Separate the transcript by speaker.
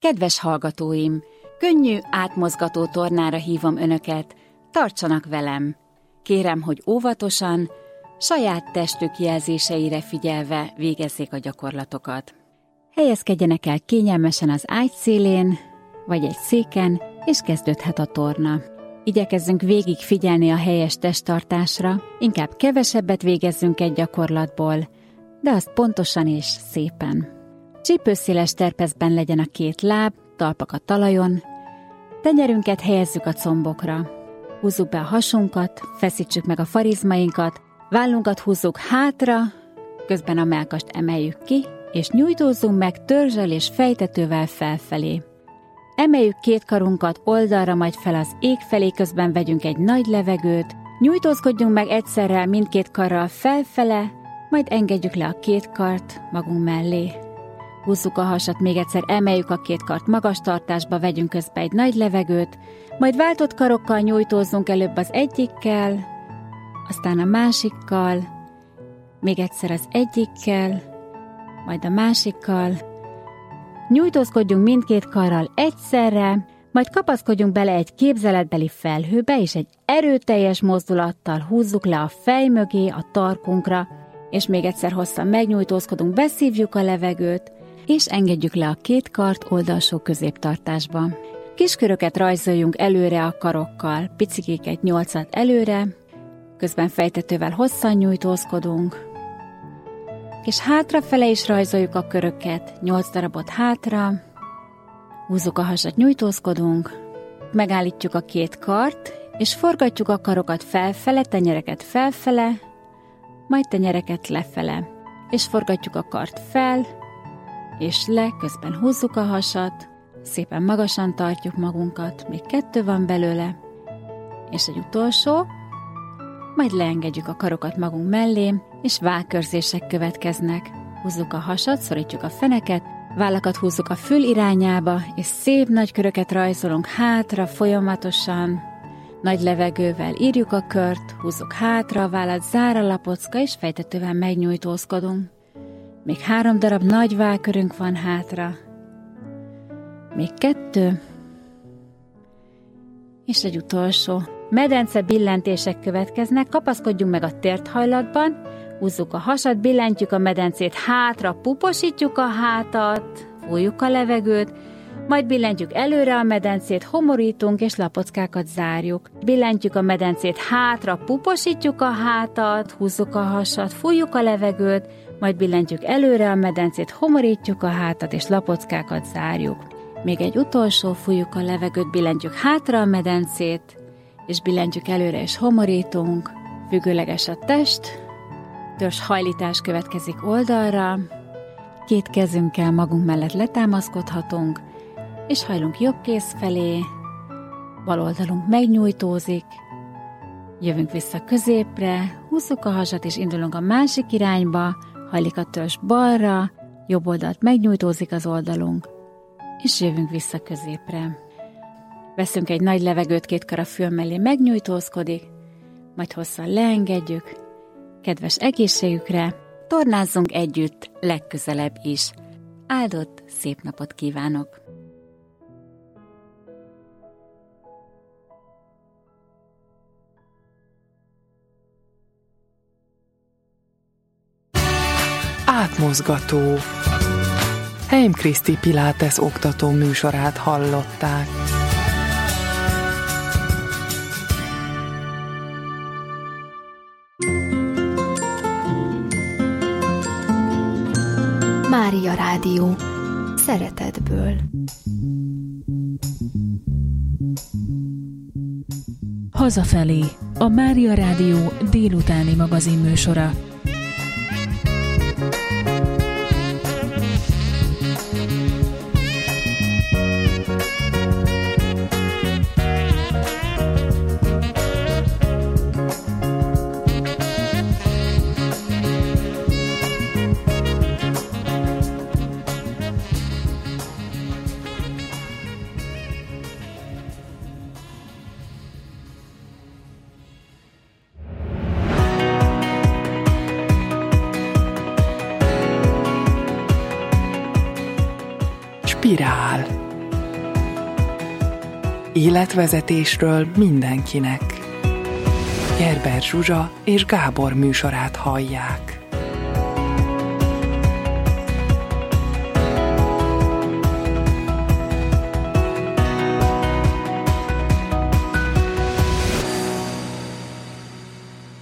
Speaker 1: Kedves hallgatóim, könnyű, átmozgató tornára hívom önöket, tartsanak velem. Kérem, hogy óvatosan, saját testük jelzéseire figyelve végezzék a gyakorlatokat. Helyezkedjenek el kényelmesen az ágy szélén, vagy egy széken, és kezdődhet a torna. Igyekezzünk végig figyelni a helyes testtartásra, inkább kevesebbet végezzünk egy gyakorlatból, de azt pontosan és szépen. Csípőszéles terpeszben legyen a két láb, talpak a talajon, tenyerünket helyezzük a combokra. Húzzuk be a hasunkat, feszítsük meg a farizmainkat, vállunkat húzzuk hátra, közben a mellkast emeljük ki, és nyújtózzunk meg törzsel és fejtetővel felfelé. Emeljük két karunkat oldalra, majd fel az ég felé, közben vegyünk egy nagy levegőt, nyújtózkodjunk meg egyszerre mindkét karral felfele, majd engedjük le a két kart magunk mellé. Húzzuk a hasat, még egyszer emeljük a két kart magas tartásba, vegyünk közbe egy nagy levegőt, majd váltott karokkal nyújtózzunk előbb az egyikkel, aztán a másikkal, még egyszer az egyikkel, majd a másikkal. Nyújtózkodjunk mindkét karral egyszerre, majd kapaszkodjunk bele egy képzeletbeli felhőbe, és egy erőteljes mozdulattal húzzuk le a fej mögé, a tarkunkra, és még egyszer hosszan megnyújtózkodunk, beszívjuk a levegőt, és engedjük le a két kart oldalsó középtartásba. Kisköröket rajzoljunk előre a karokkal, picikéket 8-at előre, közben fejtetővel hosszan nyújtózkodunk, és hátrafele is rajzoljuk a köröket, 8 darabot hátra, húzzuk a hasat, nyújtózkodunk, megállítjuk a két kart, és forgatjuk a karokat felfele, tenyereket felfele, majd tenyereket lefele, és forgatjuk a kart fel, és le, közben húzzuk a hasat, szépen magasan tartjuk magunkat, még 2 van belőle, és egy utolsó, majd leengedjük a karokat magunk mellé, és vállkörzések következnek. Húzzuk a hasat, szorítjuk a feneket, vállakat húzzuk a fül irányába, és szép nagy köröket rajzolunk hátra folyamatosan, nagy levegővel írjuk a kört, húzzuk hátra a vállat, zár a lapocka, és fejtetővel megnyújtózkodunk. Még 3 darab nagy vállkörünk van hátra. Még 2. És egy utolsó. Medence billentések következnek, kapaszkodjunk meg a térthajlatban, húzzuk a hasat, billentjük a medencét hátra, puposítjuk a hátat, fújjuk a levegőt, majd billentjük előre a medencét, homorítunk és lapockákat zárjuk. Billentjük a medencét hátra, puposítjuk a hátat, húzzuk a hasat, fújjuk a levegőt, majd billentjük előre a medencét, homorítjuk a hátat és lapockákat zárjuk. Még egy utolsó, fújjuk a levegőt, billentjük hátra a medencét, és billentjük előre és homorítunk, függőleges a test, törzshajlítás következik oldalra, 2 kezünkkel magunk mellett letámaszkodhatunk, és hajlunk jobb kéz felé, bal oldalunk megnyújtózik, jövünk vissza középre, húzzuk a hasat és indulunk a másik irányba, hajlik a törzs balra, jobb oldalt megnyújtózik az oldalunk, és jövünk vissza középre. Veszünk egy nagy levegőt, 2 kar a fül mellé, megnyújtózkodik, majd hosszan leengedjük. Kedves egészségükre, tornázzunk együtt legközelebb is. Áldott, szép napot kívánok!
Speaker 2: Átmozgató. Heim Kriszti Pilates oktató műsorát hallották.
Speaker 3: Mária Rádió. Szeretetből.
Speaker 4: Hazafelé. A Mária Rádió délutáni magazinműsora.
Speaker 2: Spirál. Életvezetésről mindenkinek. Gerber Zsuzsa és Gábor műsorát hallják.